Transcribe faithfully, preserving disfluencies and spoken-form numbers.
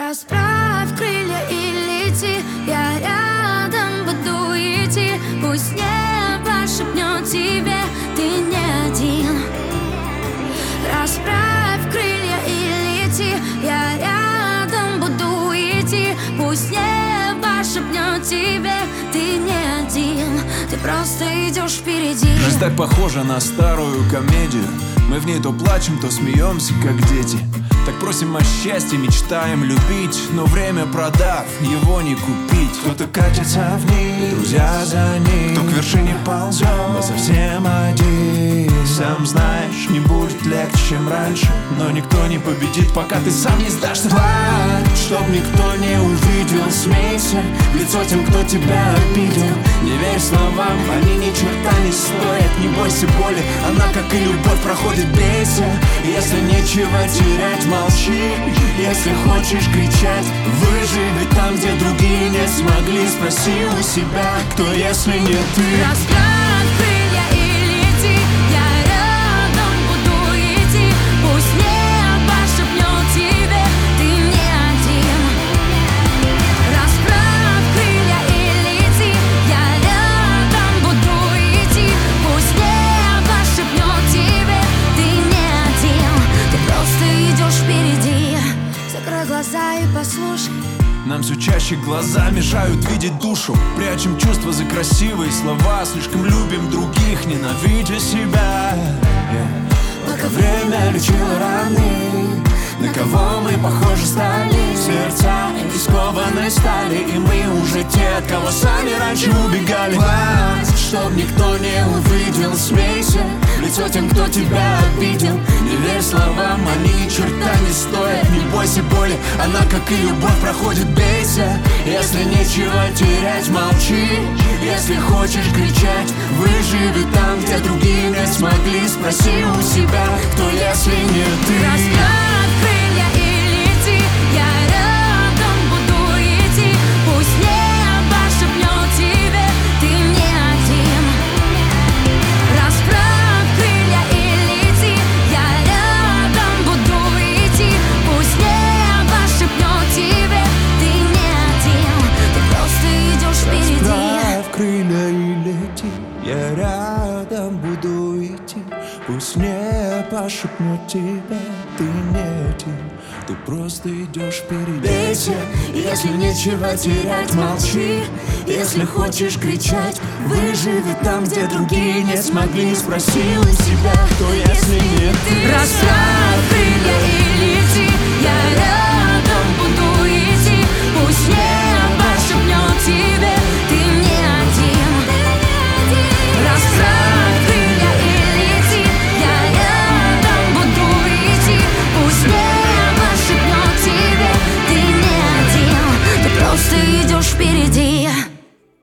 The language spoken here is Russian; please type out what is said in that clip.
Расправь крылья и лети, я рядом буду идти. Пусть небо шепнет тебе, ты не один. Расправь крылья и лети, я рядом буду идти. Пусть небо шепнет тебе, ты не один. Ты просто идешь впереди. Жизнь так похожа на старую комедию. Мы в ней то плачем, то смеемся, как дети. Так просим о счастье, мечтаем любить, но время продав, его не купить. Кто-то катится вниз, друзья за ним, кто к вершине ползет, но совсем один. Сам знаешь, не будет легче, чем раньше, но никто не победит, пока ты сам не сдашься. Плачь, чтоб никто не увидел, смейся в лицо тем, кто тебя обидел. Не верь словам, они ни черта не стоят. Не бойся боли, она, как и любовь, проходит, бейся. Если нечего терять, молчи. Если хочешь кричать, выживи там, где другие не смогли. Спроси у себя, кто, если не ты. Расправь крылья и лети, я рядом буду идти. Пусть небо шепнет тебе, ты не один. Расправь крылья и лети, я рядом буду идти. Пусть небо шепнет тебе, ты не один. Ты просто идешь впереди. Закрой глаза и послушай. Нам все чаще глаза мешают видеть душу. Прячем чувства за красивые слова. Слишком любим других, ненавидя себя. yeah. Пока время лечило раны, на кого мы похожи стали. Сердца искованной стали, и мы уже те, от кого сами раньше убегали. Плачь, чтоб никто не увидел, смейся в лицо тем, кто тебя обидел. Не верь словам, они ни черта не стоят. Не бойся боли, она, как и любовь, проходит, бейся. Если нечего терять, молчи. Если хочешь кричать, выживи там, где другие не смогли. Спроси у себя, кто, если не ты. Расправь крылья и лети, я рядом буду идти. Пусть небо шепнет тебе, ты не один. Расправь крылья и лети, я рядом буду идти. Пусть небо шепнет тебе, ты не один. Ты просто идешь впереди. Расправь крылья и лети, я рядом буду идти. Пусть небо шепнет тебя, ты не один. Ты просто идешь впереди. Бейся, если нечего терять, молчи. Если хочешь кричать, выживи там, где другие не смогли. Спроси у себя, кто, если не ты. Расправь крылья и лети, я рядом.